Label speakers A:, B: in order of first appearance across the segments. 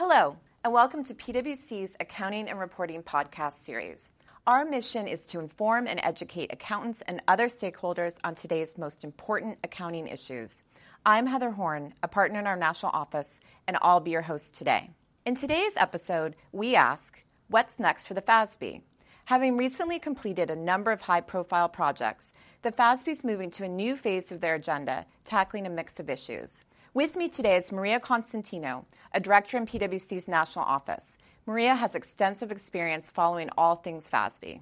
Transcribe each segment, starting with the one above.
A: Hello, and welcome to PwC's Accounting and Reporting podcast series. Our mission is to inform and educate accountants and other stakeholders on today's most important accounting issues. I'm Heather Horn, a partner in our national office, and I'll be your host today. In today's episode, we ask, what's next for the FASB? Having recently completed a number of high-profile projects, the FASB is moving to a new phase of their agenda, tackling a mix of issues. With me today is Maria Constantino, a director in PwC's national office. Maria has extensive experience following all things FASB.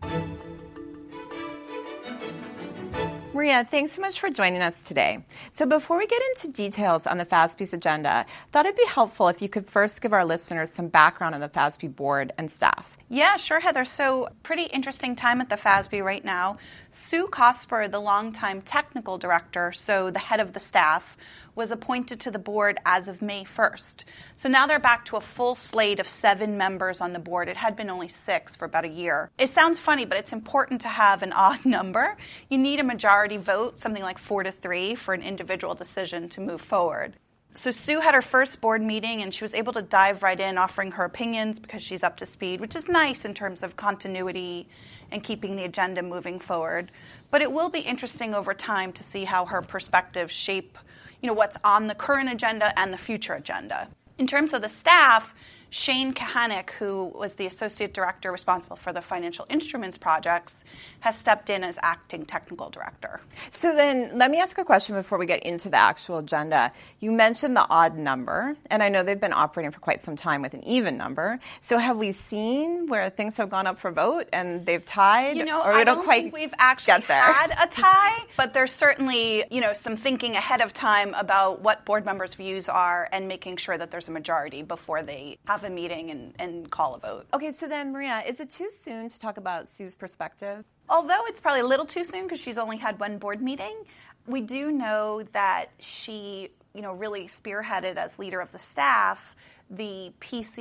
A: Maria, thanks so much for joining us today. So before we get into details on the FASB's agenda, I thought it'd be helpful if you could first give our listeners some background on the FASB board and staff.
B: Yeah, sure, Heather. So pretty interesting time at the FASB right now. Sue Cosper, the longtime technical director, so the head of the staff, was appointed to the board as of May 1st. So now they're back to a full slate of 7 members on the board. It had been only 6 for about a year. It sounds funny, but it's important to have an odd number. You need a majority vote, something like 4-3, for an individual decision to move forward. So Sue had her first board meeting, and she was able to dive right in, offering her opinions because she's up to speed, which is nice in terms of continuity and keeping the agenda moving forward. But it will be interesting over time to see how her perspectives shape what's on the current agenda and the future agenda. In terms of the staff, Shane Kahanick, who was the associate director responsible for the financial instruments projects, has stepped in as acting technical director.
A: So then let me ask a question before we get into the actual agenda. You mentioned the odd number, and I know they've been operating for quite some time with an even number. So have we seen where things have gone up for vote and they've tied?
B: I don't think we've actually had a tie, but there's certainly, some thinking ahead of time about what board members' views are and making sure that there's a majority before they have a meeting and call a vote.
A: Okay, so then, Maria, is it too soon to talk about Sue's perspective?
B: Although it's probably a little too soon because she's only had one board meeting, we do know that she, really spearheaded as leader of the staff the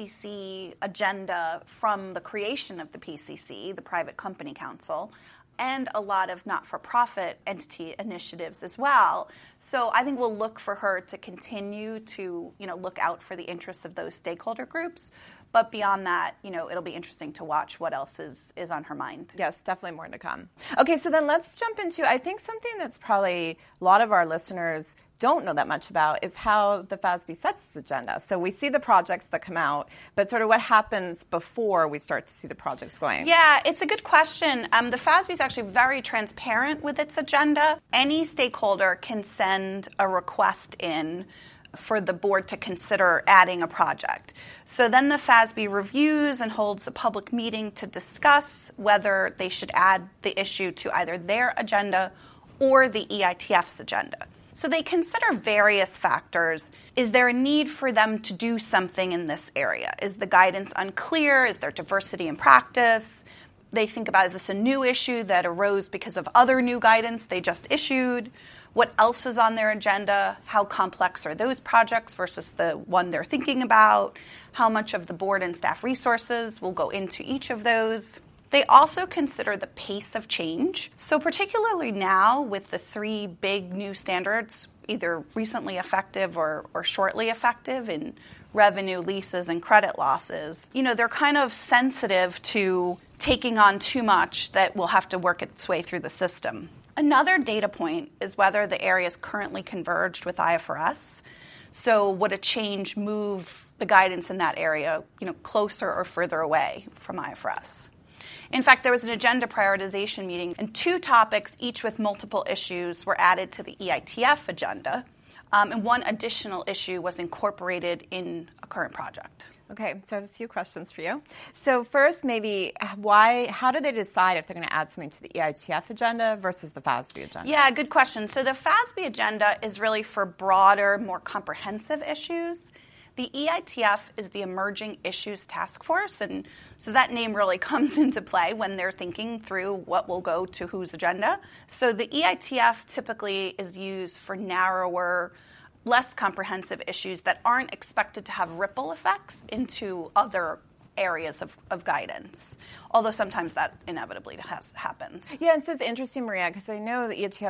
B: PCC agenda from the creation of the PCC, the Private Company Council, and a lot of not-for-profit entity initiatives as well. So I think we'll look for her to continue to, look out for the interests of those stakeholder groups. But beyond that, it'll be interesting to watch what else is on her mind.
A: Yes, definitely more to come. Okay, so then let's jump into, I think something that's probably a lot of our listeners don't know that much about is how the FASB sets its agenda. So we see the projects that come out, but sort of what happens before we start to see the projects going?
B: Yeah, it's a good question. The FASB is actually very transparent with its agenda. Any stakeholder can send a request in for the board to consider adding a project. So then the FASB reviews and holds a public meeting to discuss whether they should add the issue to either their agenda or the EITF's agenda. So they consider various factors. Is there a need for them to do something in this area? Is the guidance unclear? Is there diversity in practice? They think about, is this a new issue that arose because of other new guidance they just issued? What else is on their agenda? How complex are those projects versus the one they're thinking about? How much of the board and staff resources will go into each of those? They also consider the pace of change. So particularly now with the 3 big new standards, either recently effective or shortly effective in revenue, leases, and credit losses, they're kind of sensitive to taking on too much that will have to work its way through the system. Another data point is whether the area is currently converged with IFRS. So would a change move the guidance in that area, closer or further away from IFRS? In fact, there was an agenda prioritization meeting, and 2 topics, each with multiple issues, were added to the EITF agenda, and one additional issue was incorporated in a current project.
A: Okay, so I have a few questions for you. So first, maybe how do they decide if they're going to add something to the EITF agenda versus the FASB agenda?
B: Yeah, good question. So the FASB agenda is really for broader, more comprehensive issues. The EITF is the Emerging Issues Task Force, and so that name really comes into play when they're thinking through what will go to whose agenda. So the EITF typically is used for narrower, less comprehensive issues that aren't expected to have ripple effects into other areas of guidance, although sometimes that inevitably happens.
A: Yeah, and so it's interesting, Maria, because I know the EITF's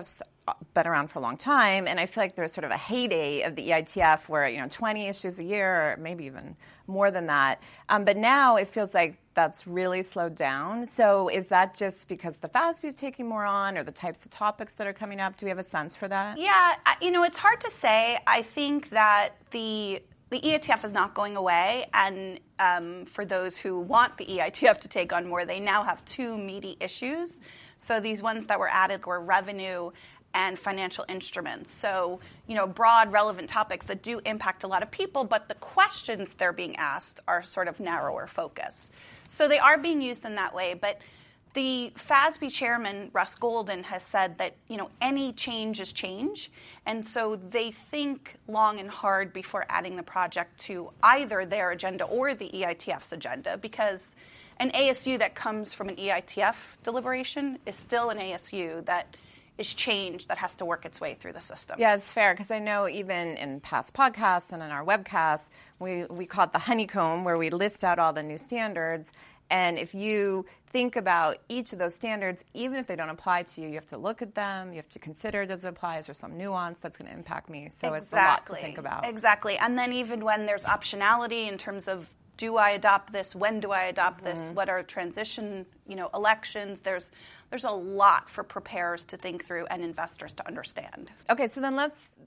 A: been around for a long time, and I feel like there's sort of a heyday of the EITF where, 20 issues a year, or maybe even more than that. But now it feels like that's really slowed down. So is that just because the FASB is taking more on, or the types of topics that are coming up? Do we have a sense for that?
B: Yeah, it's hard to say. I think that the EITF is not going away, and for those who want the EITF to take on more, they now have two meaty issues. So these ones that were added were revenue and financial instruments. So, broad, relevant topics that do impact a lot of people, but the questions they're being asked are sort of narrower focus. So they are being used in that way, but the FASB chairman, Russ Golden, has said that, any change is change. And so they think long and hard before adding the project to either their agenda or the EITF's agenda, because an ASU that comes from an EITF deliberation is still an ASU that is changed, that has to work its way through the system.
A: Yeah, it's fair, because I know even in past podcasts and in our webcasts, we call it the honeycomb, where we list out all the new standards. And if you think about each of those standards, even if they don't apply to you, you have to look at them, you have to consider, does it apply, is there some nuance that's going to impact me? So It's a lot to think about.
B: Exactly. And then even when there's optionality in terms of, do I adopt this? When do I adopt this? What are transition, elections? There's a lot for preparers to think through and investors to understand.
A: Okay, so then that's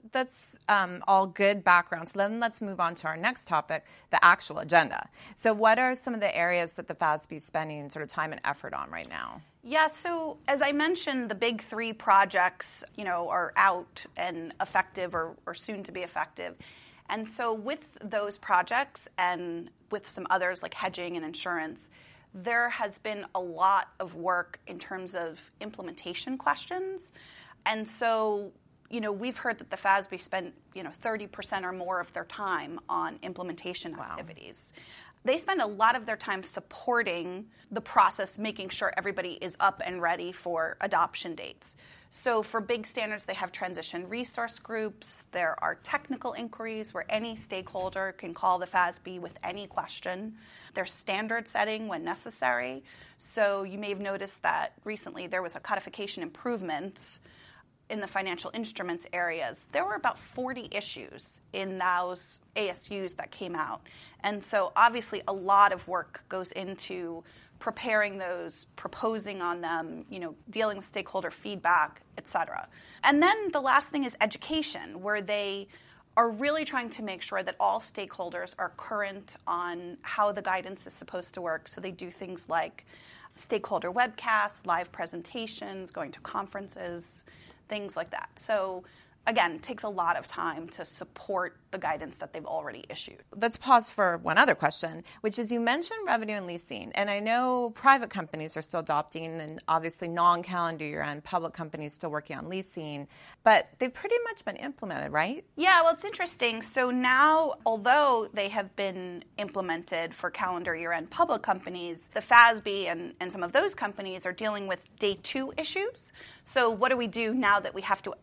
A: all good background. So then let's move on to our next topic, the actual agenda. So what are some of the areas that the FASB is spending sort of time and effort on right now?
B: Yeah, so as I mentioned, the big three projects, are out and effective or soon to be effective. And so with those projects and with some others like hedging and insurance, there has been a lot of work in terms of implementation questions. And so, we've heard that the FASB spent, 30% or more of their time on implementation activities. They spend a lot of their time supporting the process, making sure everybody is up and ready for adoption dates. So for big standards, they have transition resource groups. There are technical inquiries where any stakeholder can call the FASB with any question. There's standard setting when necessary. So you may have noticed that recently there was a codification improvements in the financial instruments areas. There were about 40 issues in those ASUs that came out. And so obviously a lot of work goes into preparing those, proposing on them, dealing with stakeholder feedback, et cetera. And then the last thing is education, where they are really trying to make sure that all stakeholders are current on how the guidance is supposed to work. So they do things like stakeholder webcasts, live presentations, going to conferences, things like that. So again, it takes a lot of time to support the guidance that they've already issued.
A: Let's pause for one other question, which is you mentioned revenue and leasing. And I know private companies are still adopting, and obviously non-calendar year-end public companies still working on leasing. But they've pretty much been implemented, right?
B: Yeah, well, it's interesting. So now, although they have been implemented for calendar year-end public companies, the FASB and some of those companies are dealing with day two issues. So what do we do now that we have to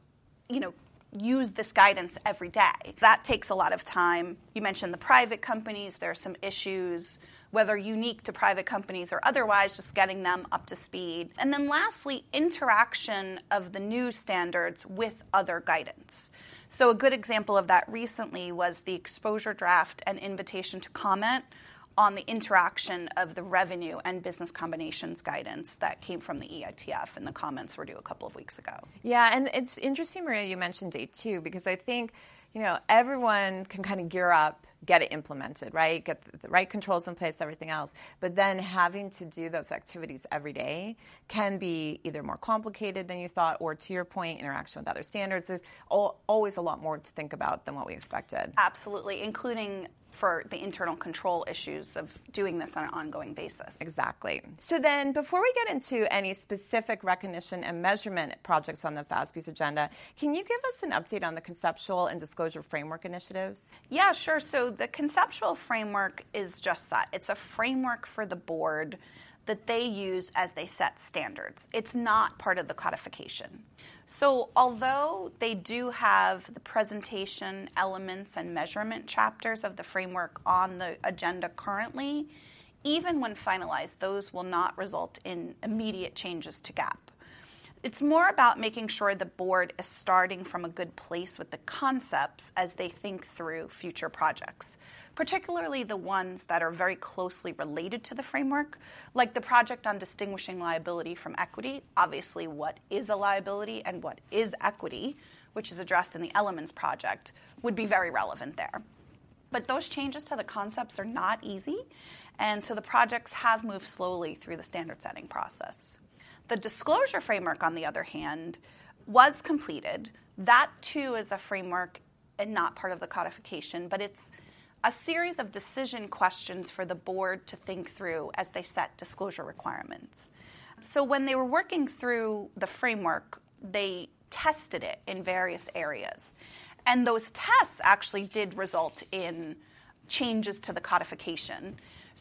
B: use this guidance every day? That takes a lot of time. You mentioned the private companies. There are some issues, whether unique to private companies or otherwise, just getting them up to speed. And then lastly, interaction of the new standards with other guidance. So a good example of that recently was the exposure draft and invitation to comment on the interaction of the revenue and business combinations guidance that came from the EITF, and the comments were due a couple of weeks ago.
A: Yeah, and it's interesting, Maria, you mentioned day two, because I think, everyone can kind of gear up, get it implemented, right? Get the right controls in place, everything else. But then having to do those activities every day can be either more complicated than you thought, or to your point, interaction with other standards. There's always a lot more to think about than what we expected.
B: Absolutely, including for the internal control issues of doing this on an ongoing basis.
A: Exactly. So then before we get into any specific recognition and measurement projects on the FASB's agenda, can you give us an update on the conceptual and disclosure framework initiatives?
B: Yeah, sure. So the conceptual framework is just that. It's a framework for the board that they use as they set standards. It's not part of the codification. So although they do have the presentation elements and measurement chapters of the framework on the agenda currently, even when finalized, those will not result in immediate changes to GAAP. It's more about making sure the board is starting from a good place with the concepts as they think through future projects, particularly the ones that are very closely related to the framework, like the project on distinguishing liability from equity. Obviously, what is a liability and what is equity, which is addressed in the Elements project, would be very relevant there. But those changes to the concepts are not easy, and so the projects have moved slowly through the standard setting process. The disclosure framework, on the other hand, was completed. That, too, is a framework and not part of the codification, but it's a series of decision questions for the board to think through as they set disclosure requirements. So when they were working through the framework, they tested it in various areas. And those tests actually did result in changes to the codification.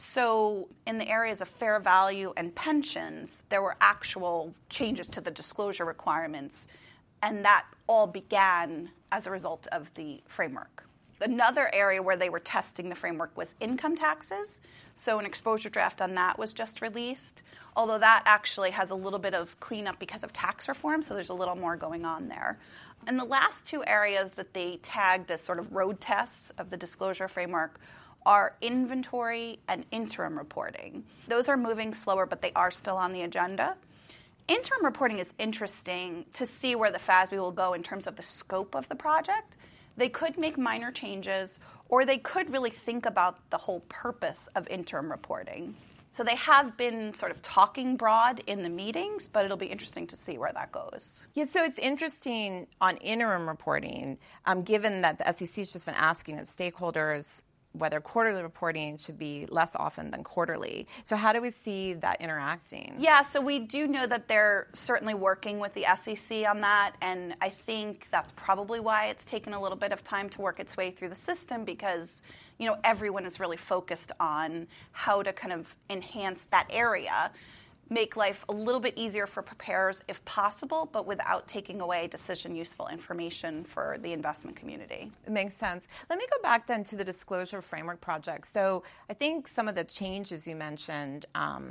B: So in the areas of fair value and pensions, there were actual changes to the disclosure requirements, and that all began as a result of the framework. Another area where they were testing the framework was income taxes. So an exposure draft on that was just released, although that actually has a little bit of cleanup because of tax reform, so there's a little more going on there. And the last two areas that they tagged as sort of road tests of the disclosure framework are inventory and interim reporting. Those are moving slower, but they are still on the agenda. Interim reporting is interesting to see where the FASB will go in terms of the scope of the project. They could make minor changes, or they could really think about the whole purpose of interim reporting. So they have been sort of talking broad in the meetings, but it'll be interesting to see where that goes.
A: Yeah, so it's interesting on interim reporting, given that the SEC has just been asking its stakeholders whether quarterly reporting should be less often than quarterly. So how do we see that interacting?
B: Yeah, so we do know that they're certainly working with the SEC on that, and I think that's probably why it's taken a little bit of time to work its way through the system, because everyone is really focused on how to kind of enhance that area, make life a little bit easier for preparers if possible, but without taking away decision-useful information for the investment community.
A: It makes sense. Let me go back then to the Disclosure Framework Project. So I think some of the changes you mentioned,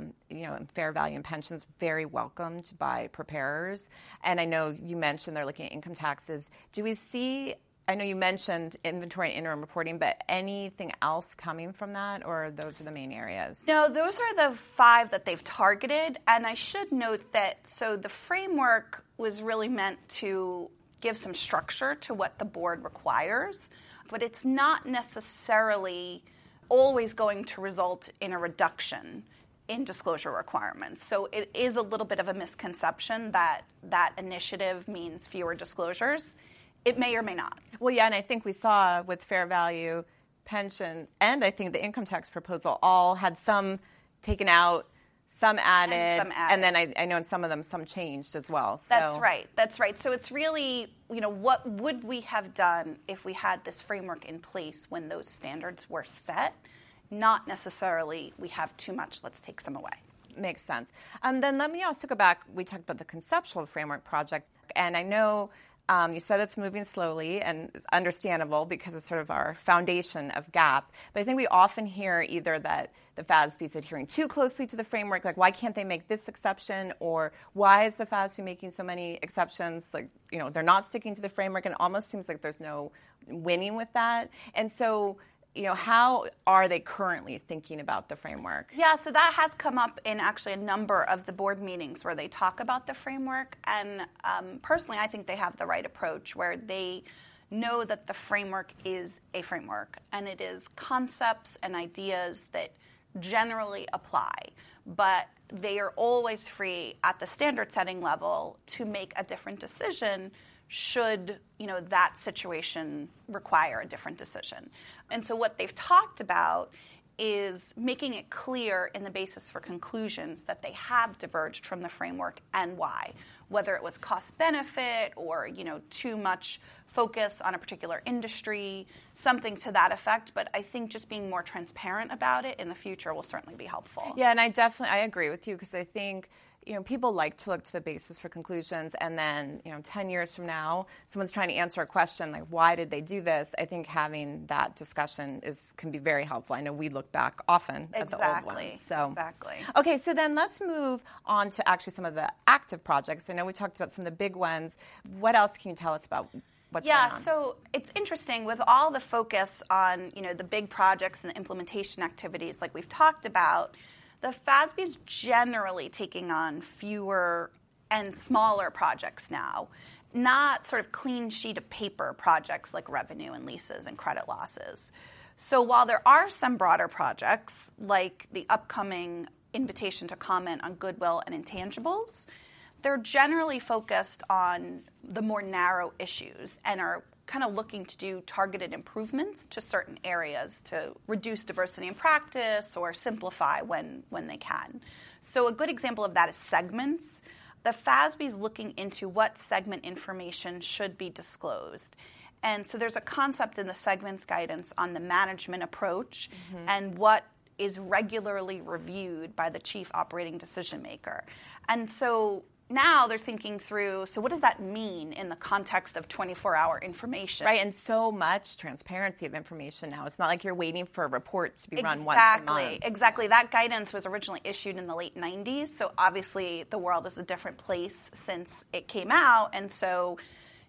A: in fair value and pensions, very welcomed by preparers. And I know you mentioned they're looking at income taxes. Do we see, I know you mentioned inventory and interim reporting, but anything else coming from that, or those are the main areas?
B: No, those are the 5 that they've targeted. And I should note that, so the framework was really meant to give some structure to what the board requires, but it's not necessarily always going to result in a reduction in disclosure requirements. So it is a little bit of a misconception that that initiative means fewer disclosures. It may or may not.
A: Well, yeah, and I think we saw with fair value, pension, and I think the income tax proposal all had some taken out, some added, and then I know in some of them some changed as well. So.
B: That's right. So it's really, what would we have done if we had this framework in place when those standards were set? Not necessarily we have too much, let's take some away.
A: Makes sense. Then let me also go back. We talked about the conceptual framework project, and I know you said it's moving slowly, and it's understandable because it's sort of our foundation of GAAP. But I think we often hear either that the FASB is adhering too closely to the framework, like why can't they make this exception, or why is the FASB making so many exceptions? Like, they're not sticking to the framework, and it almost seems like there's no winning with that. And so, how are they currently thinking about the framework?
B: Yeah, so that has come up in actually a number of the board meetings where they talk about the framework. And personally, I think they have the right approach where they know that the framework is a framework and it is concepts and ideas that generally apply. But they are always free at the standard setting level to make a different decision should that situation require a different decision. And so what they've talked about is making it clear in the basis for conclusions that they have diverged from the framework and why, whether it was cost benefit or too much focus on a particular industry, something to that effect. But I think just being more transparent about it in the future will certainly be helpful.
A: Yeah, and I agree with you, because I think people like to look to the basis for conclusions, and then, 10 years from now, someone's trying to answer a question like, why did they do this? I think having that discussion can be very helpful. I know we look back often at the old ones.
B: Exactly.
A: Okay, so then let's move on to actually some of the active projects. I know we talked about some of the big ones. What else can you tell us about what's going on?
B: So it's interesting with all the focus on, the big projects and the implementation activities like we've talked about. The FASB is generally taking on fewer and smaller projects now, not sort of clean sheet of paper projects like revenue and leases and credit losses. So while there are some broader projects, like the upcoming invitation to comment on goodwill and intangibles, they're generally focused on the more narrow issues and are kind of looking to do targeted improvements to certain areas to reduce diversity in practice or simplify when they can. So a good example of that is segments. The FASB is looking into what segment information should be disclosed. And so there's a concept in the segments guidance on the management approach and what is regularly reviewed by the chief operating decision maker. And so now they're thinking through, so what does that mean in the context of 24-hour information?
A: Right, and so much transparency of information now. It's not like you're waiting for a report to be run once a month.
B: Exactly. That guidance was originally issued in the late 90s, so obviously the world is a different place since it came out. And so,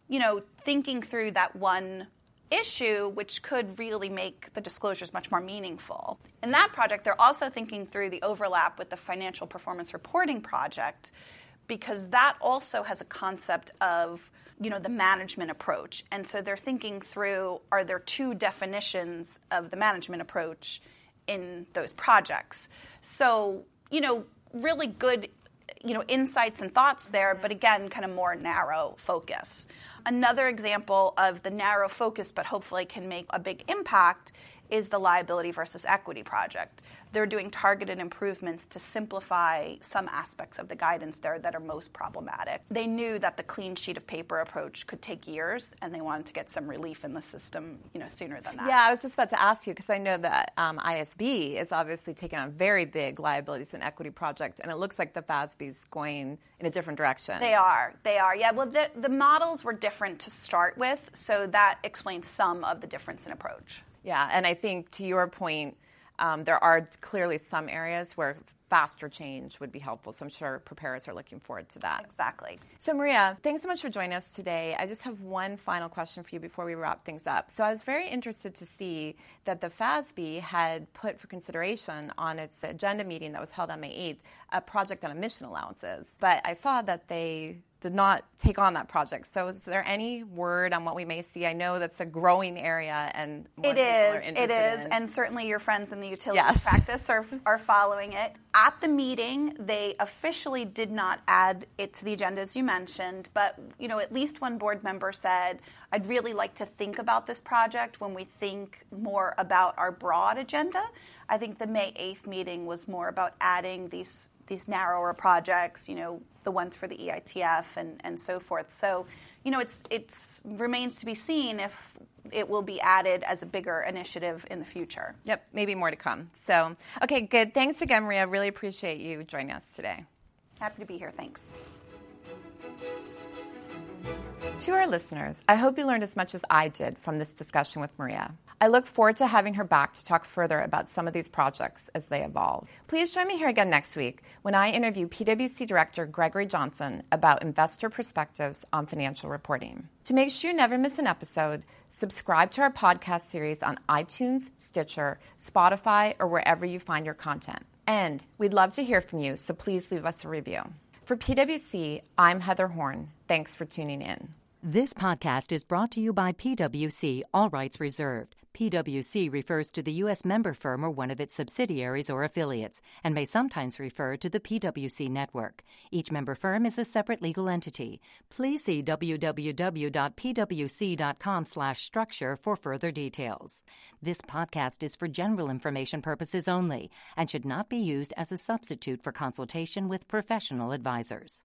B: thinking through that one issue, which could really make the disclosures much more meaningful. In that project, they're also thinking through the overlap with the Financial Performance Reporting Project, because that also has a concept of, the management approach. And so they're thinking through, are there two definitions of the management approach in those projects? So, really good, insights and thoughts there, but again, kind of more narrow focus. Another example of the narrow focus, but hopefully can make a big impact, is the liability versus equity project. They're doing targeted improvements to simplify some aspects of the guidance there that are most problematic. They knew that the clean sheet of paper approach could take years, and they wanted to get some relief in the system, sooner than that.
A: Yeah, I was just about to ask you, because I know that ISB is obviously taking on a very big liabilities and equity project, and it looks like the FASB's going in a different direction.
B: They are. Yeah, well, the models were different to start with, so that explains some of the difference in approach.
A: Yeah, and I think to your point, there are clearly some areas where faster change would be helpful. So I'm sure preparers are looking forward to that.
B: Exactly.
A: So Maria, thanks so much for joining us today. I just have one final question for you before we wrap things up. So I was very interested to see that the FASB had put for consideration on its agenda meeting that was held on May 8th a project on emission allowances. But I saw that they did not take on that project. So is there any word on what we may see? I know that's a growing area, and more people are interested in.
B: And certainly your friends in the utilities practice are following it. At the meeting, they officially did not add it to the agenda, as you mentioned, but at least one board member said, I'd really like to think about this project when we think more about our broad agenda. I think the May 8th meeting was more about adding these narrower projects, the ones for the EITF and so forth. So, it remains to be seen if it will be added as a bigger initiative in the future.
A: Yep, maybe more to come. So, okay, good. Thanks again, Maria. Really appreciate you joining us today.
B: Happy to be here. Thanks.
A: To our listeners, I hope you learned as much as I did from this discussion with Maria. I look forward to having her back to talk further about some of these projects as they evolve. Please join me here again next week when I interview PwC Director Gregory Johnson about investor perspectives on financial reporting. To make sure you never miss an episode, subscribe to our podcast series on iTunes, Stitcher, Spotify, or wherever you find your content. And we'd love to hear from you, so please leave us a review. For PwC, I'm Heather Horn. Thanks for tuning in.
C: This podcast is brought to you by PwC, all rights reserved. PwC refers to the U.S. member firm or one of its subsidiaries or affiliates, and may sometimes refer to the PwC network. Each member firm is a separate legal entity. Please see www.pwc.com/structure for further details. This podcast is for general information purposes only and should not be used as a substitute for consultation with professional advisors.